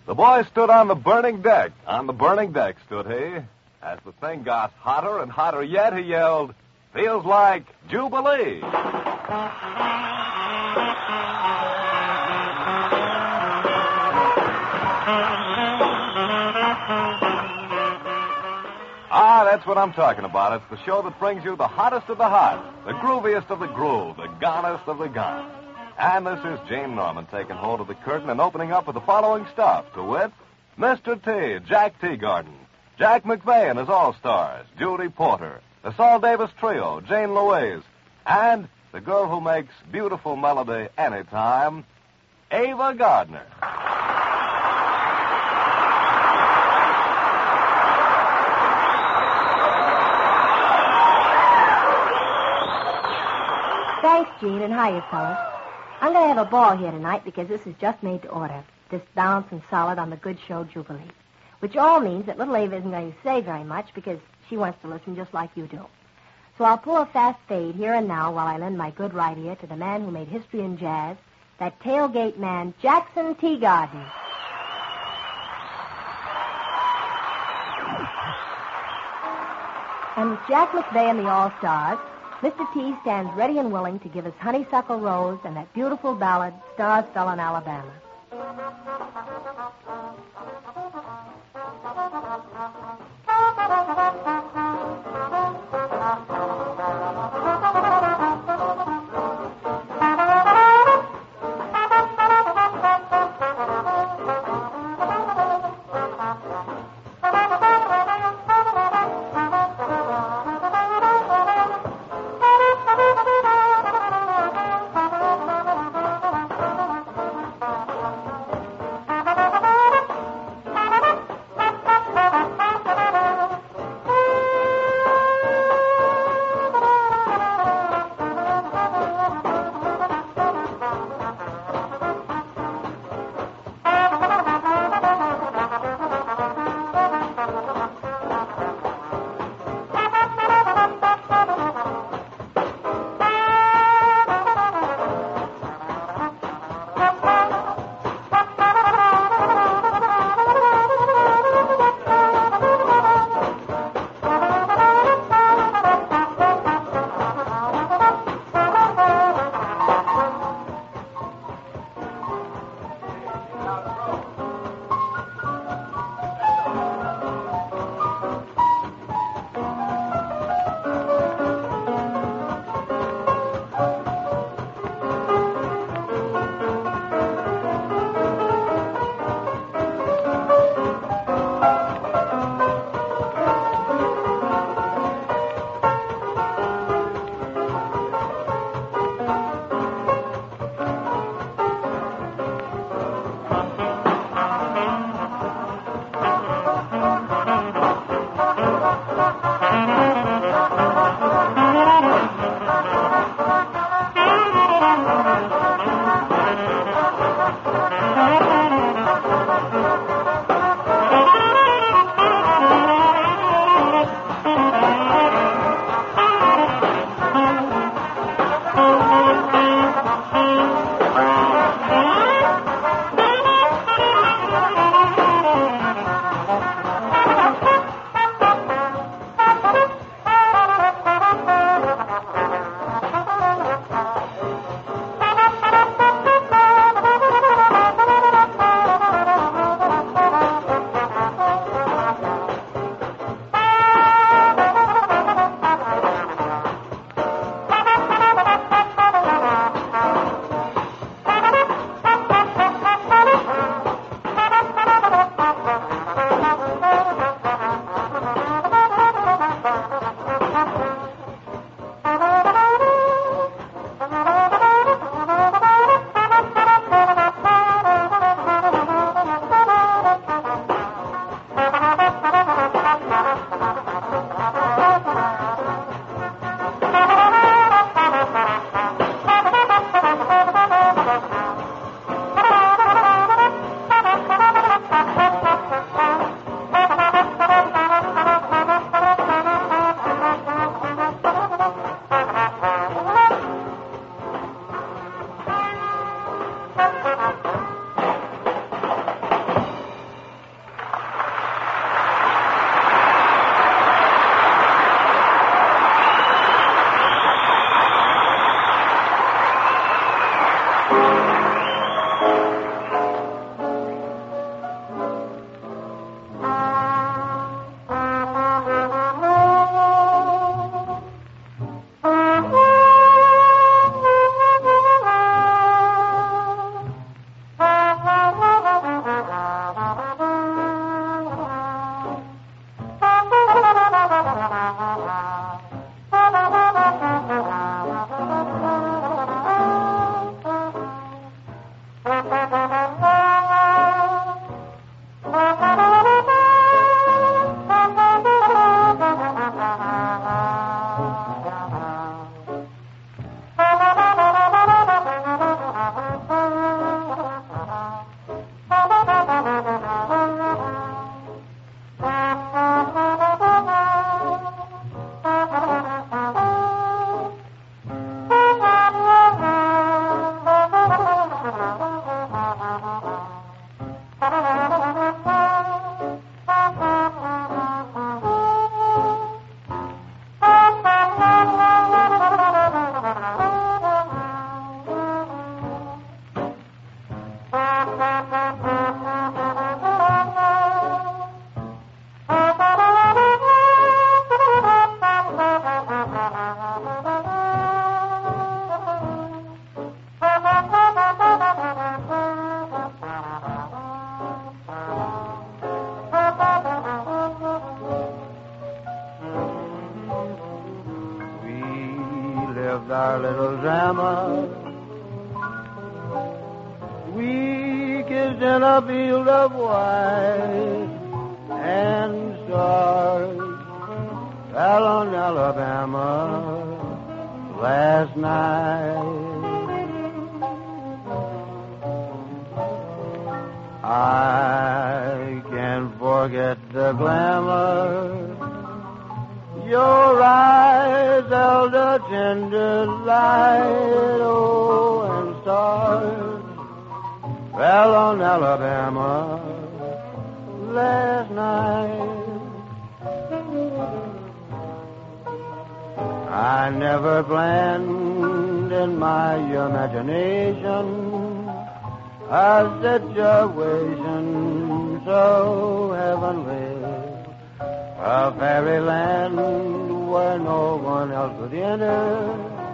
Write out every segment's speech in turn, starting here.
The boy stood on the burning deck. On the burning deck stood he. As the thing got hotter and hotter yet, he yelled, "Feels like Jubilee." That's what I'm talking about. It's the show that brings you the hottest of the hot, the grooviest of the groove, the gonest of the gone. And this is Gene Norman taking hold of the curtain and opening up with the following stuff, to wit, Mr. T, Jack Teagarden, Jack McVeigh and his All-Stars, Judy Porter, the Saul Davis Trio, Jane Louise, and the girl who makes beautiful melody anytime, Ava Gardner. Thanks, Gene, and hiya, fellas. I'm going to have a ball here tonight because this is just made to order. This balanced and solid on the good show Jubilee. Which all means that little Ava isn't going to say very much because she wants to listen just like you do. So I'll pull a fast fade here and now while I lend my good right ear to the man who made history in jazz, that tailgate man, Jackson Teagarden. And with Jack McVeigh and the All-Stars, Mr. T stands ready and willing to give us Honeysuckle Rose and that beautiful ballad, Stars Fell in Alabama. Our little drama, weak as in a field of white, and stars fell on Alabama last night. I can't forget the glamour your eyes held a tender light, oh, and stars fell on Alabama last night. I never planned in my imagination a situation so heavenly, a fairyland where no one else would enter,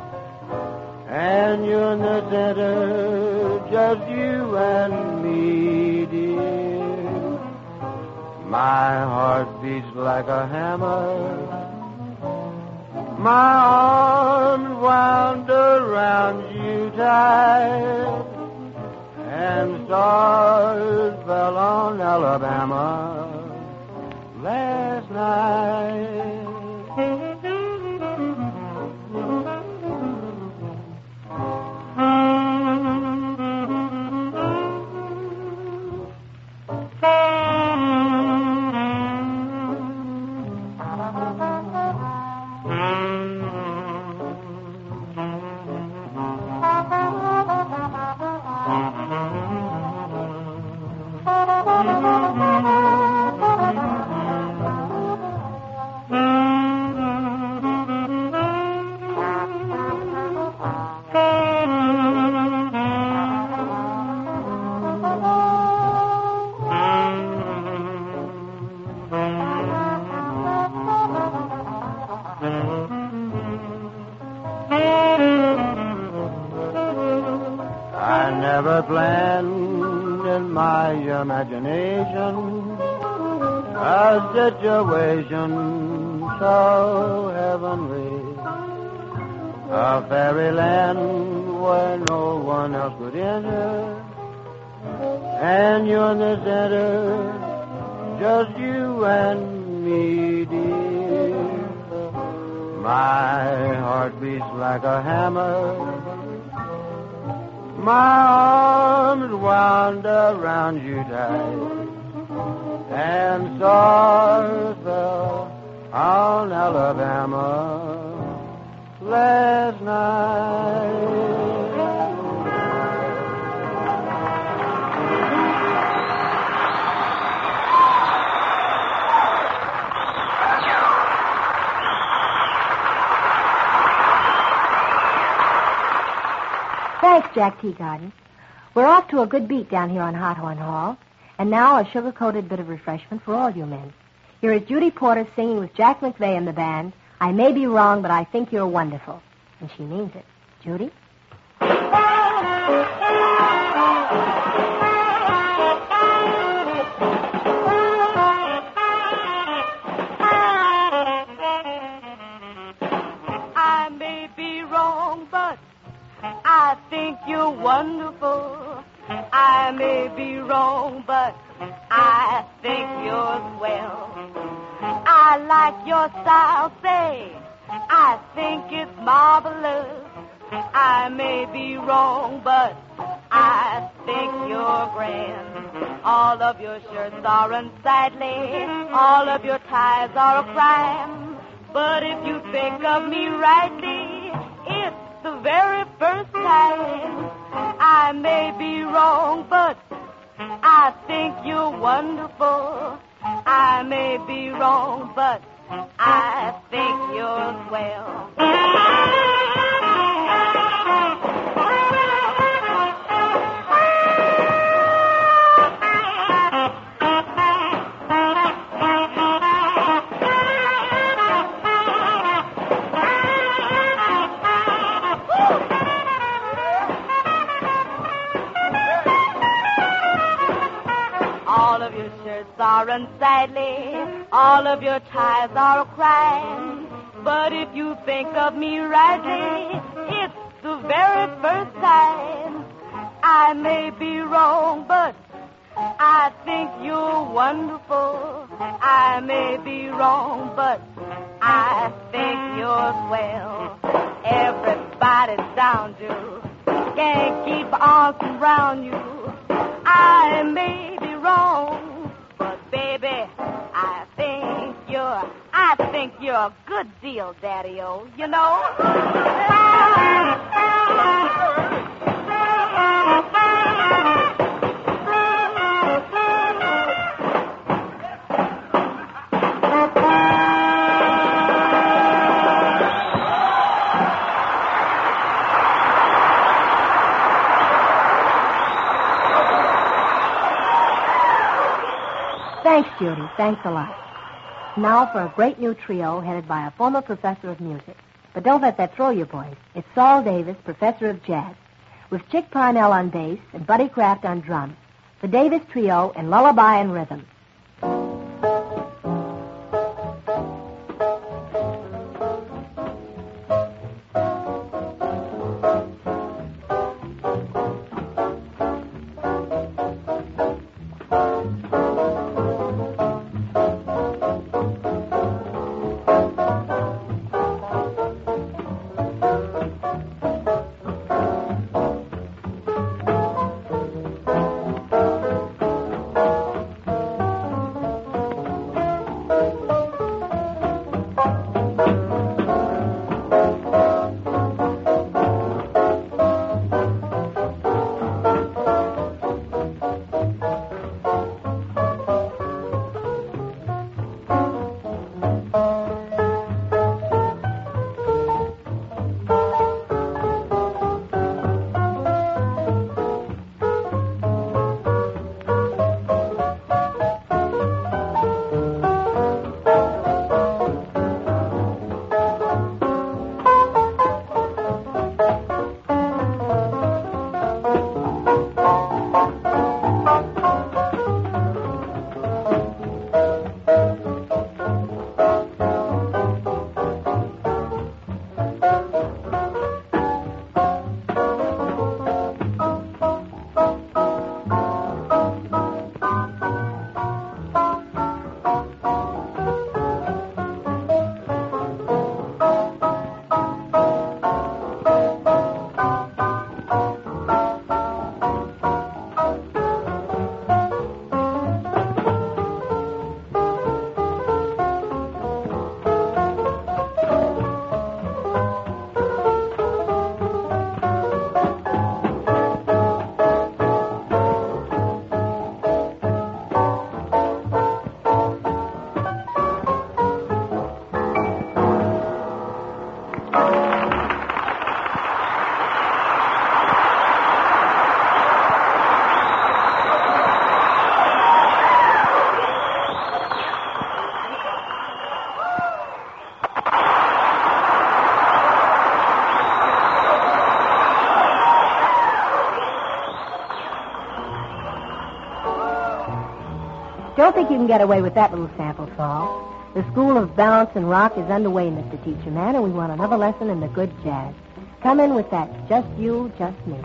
and you're in the center, just you and me, dear. My heart beats like a hammer, my arms wound around you tight, and stars fell on Alabama last night. I never planned in my imagination a situation so heavenly, a fairyland where no one else could enter, and you're in the center, just you and me, dear. My heart beats like a hammer, my arms wound around you tight, and stars fell on Alabama last night. Thanks, Jack Teagarden. We're off to a good beat down here on Hot Horn Hall. And now a sugar-coated bit of refreshment for all you men. Here is Judy Porter singing with Jack McVeigh and the band, I May Be Wrong, But I Think You're Wonderful. And she means it. Judy? I may be wrong, but I think you're wonderful. I may be wrong, but I think you're swell. I like your style, say, I think it's marvelous. I may be wrong, but I think you're grand. All of your shirts are unsightly, all of your ties are a crime. But if you think of me rightly, it's the very first time. I may be wrong, but I think you're wonderful. I may be wrong, but I think you're swell. All of your shirts are unsightly, all of your ties are a crime. But if you think of me rightly, it's the very first time. I may be wrong, but I think you're wonderful. I may be wrong, but I think you're swell. Everybody's down you, can't keep arms around you. I may be wrong, but baby, I think you're a good deal, Daddy-O, you know? Thanks, Judy. Thanks a lot. Now for a great new trio headed by a former professor of music. But don't let that throw you, boys. It's Saul Davis, professor of jazz, with Chick Parnell on bass and Buddy Kraft on drums. The Davis Trio in Lullaby and Rhythm. Don't think you can get away with that little sample, Saul. The School of Balance and Rock is underway, Mr. Teacher Man, and we want another lesson in the good jazz. Come in with that Just You, Just Me.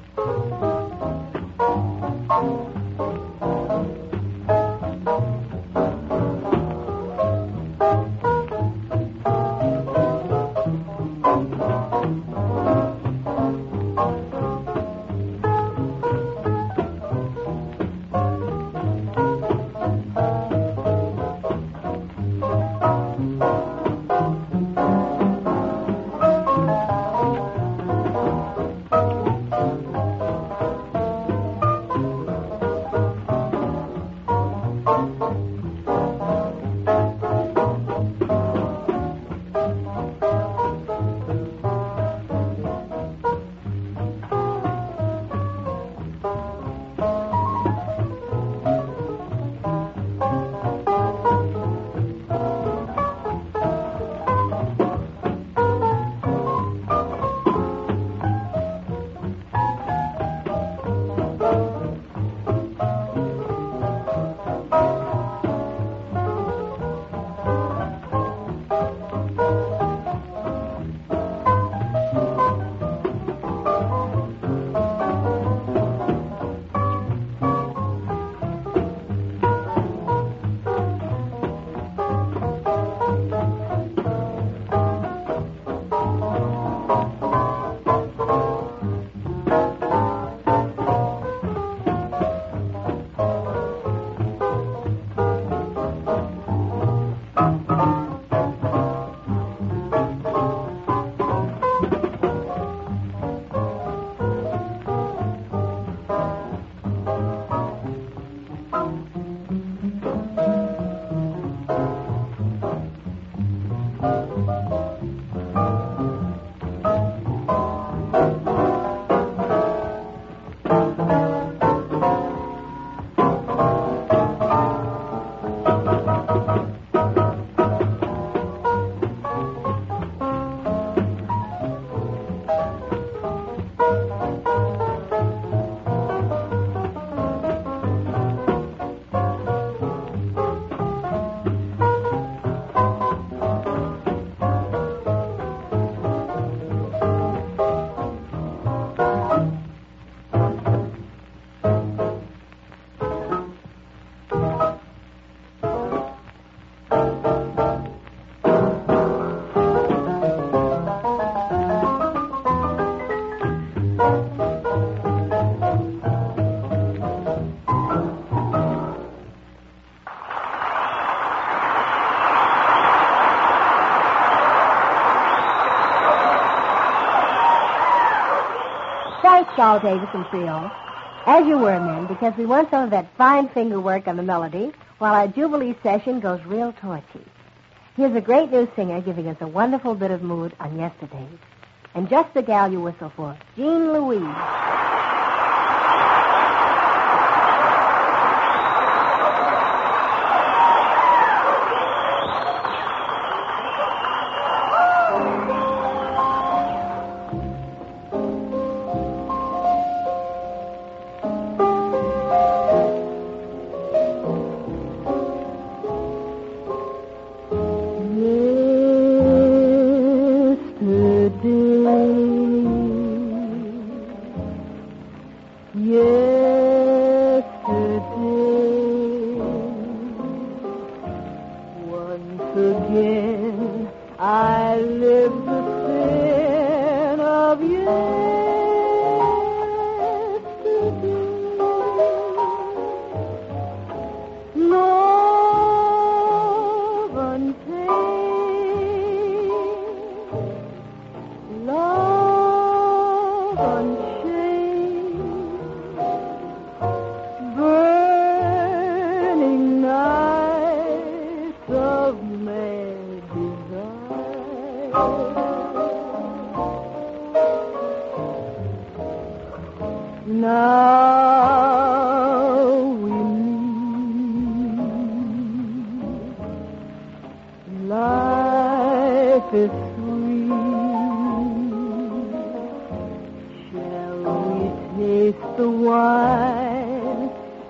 Saul Davison Trio, as you were, men, because we want some of that fine finger work on the melody while our Jubilee session goes real torchy. Here's a great new singer giving us a wonderful bit of mood on Yesterdays. And just the gal you whistle for, Jean Louise.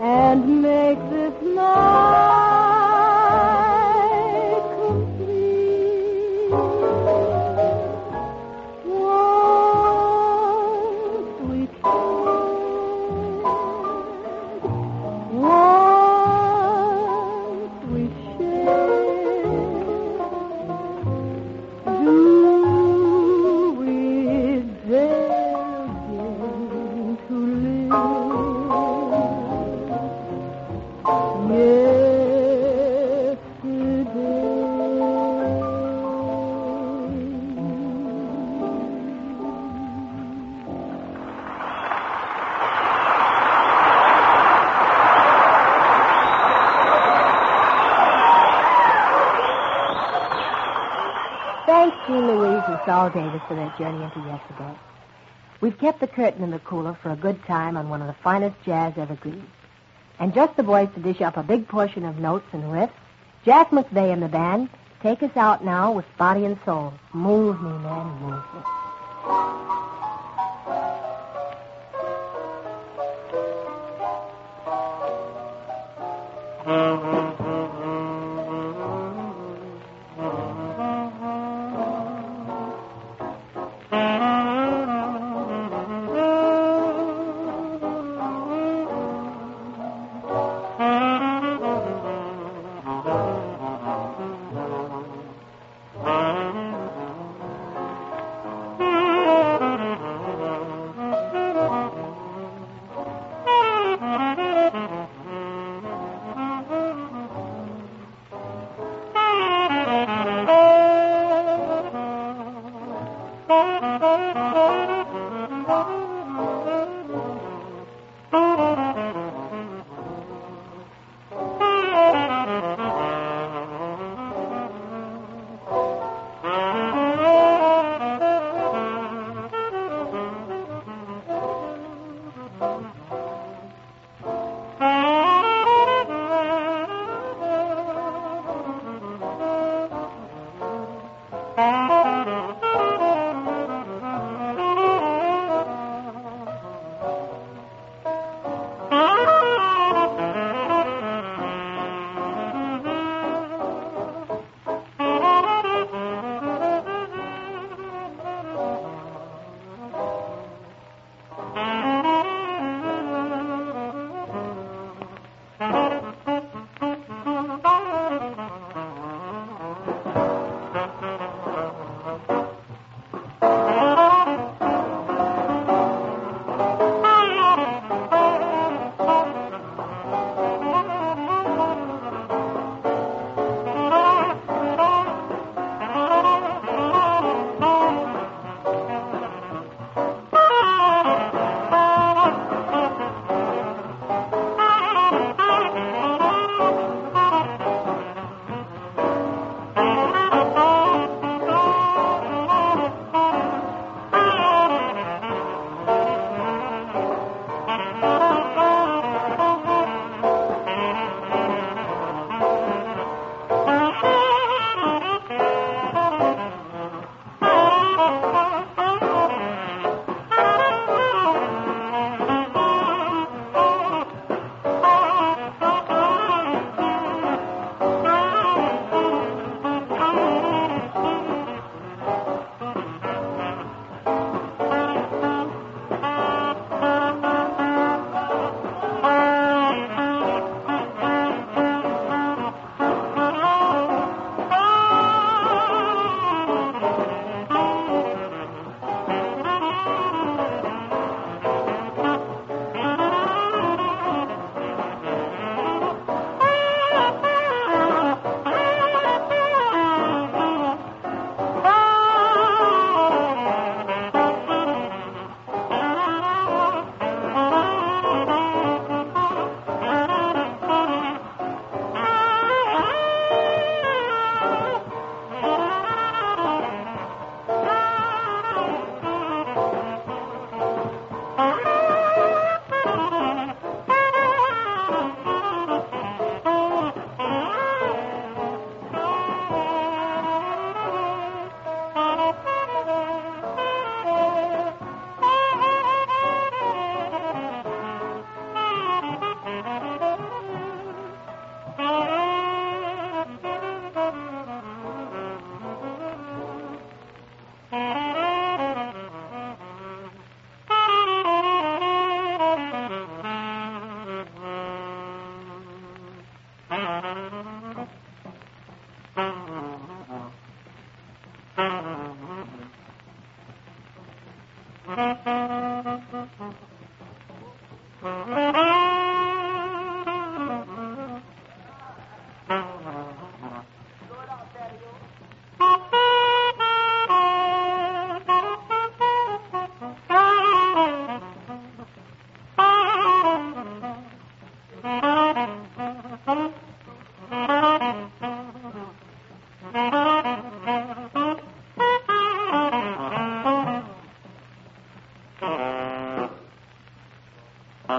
and make this night complete. One sweet kiss, one sweet share. Do we dare begin to live? Thanks, Jean Louise and Saul Davis for their journey into yesterday. We've kept the curtain in the cooler for a good time on one of the finest jazz evergreens. And just the boys to dish up a big portion of notes and riffs, Jack McVeigh and the band take us out now with Body and Soul. Move me, man, move me.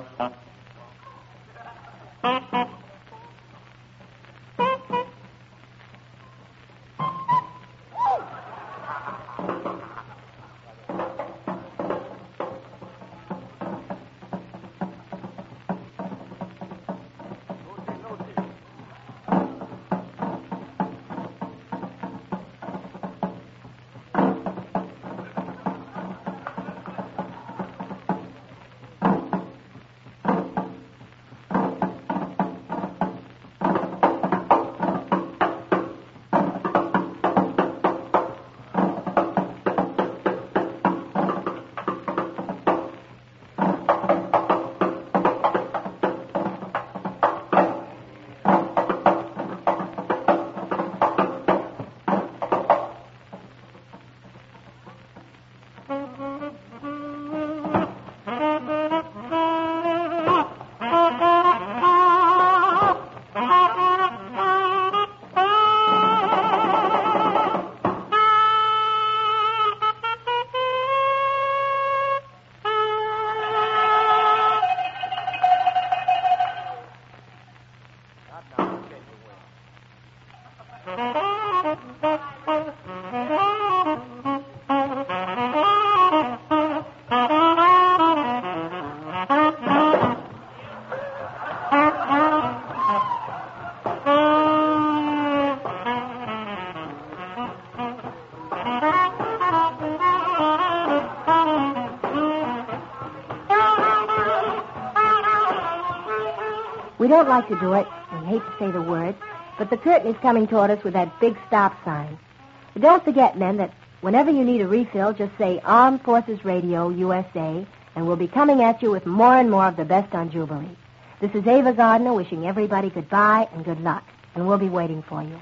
We don't like to do it. We hate to say the words. But the curtain is coming toward us with that big stop sign. But don't forget, men, that whenever you need a refill, just say Armed Forces Radio, USA, and we'll be coming at you with more and more of the best on Jubilee. This is Ava Gardner wishing everybody goodbye and good luck. And we'll be waiting for you.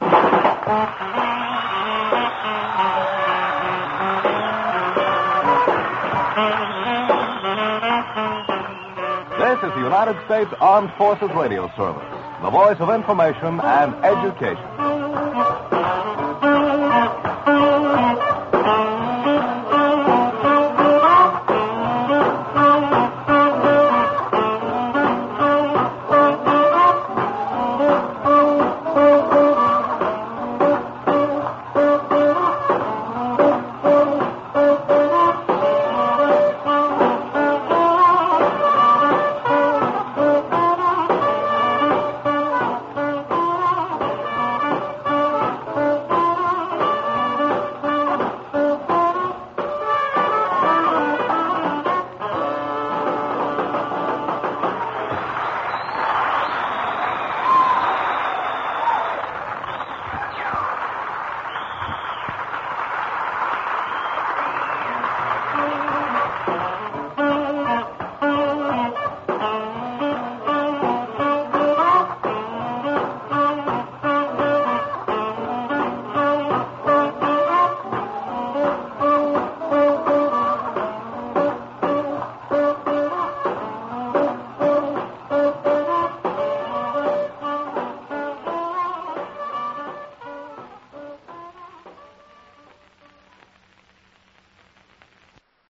This is the United States Armed Forces Radio Service, the voice of information and education.